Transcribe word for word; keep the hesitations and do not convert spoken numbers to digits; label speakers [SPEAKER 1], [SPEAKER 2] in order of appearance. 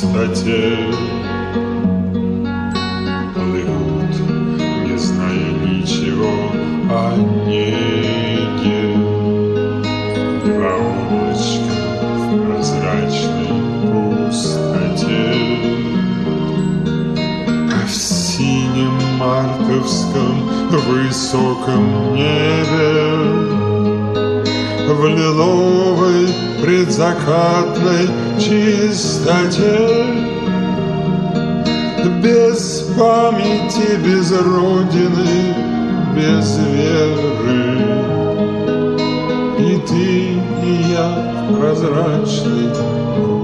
[SPEAKER 1] пустоте плывут, не зная ничего о неге. Два облачка в прозрачной пустоте, а в синем мартовском высоком небе, в лиловой предзакатной чистоте, без памяти, без родины, без веры. И ты, и я в прозрачной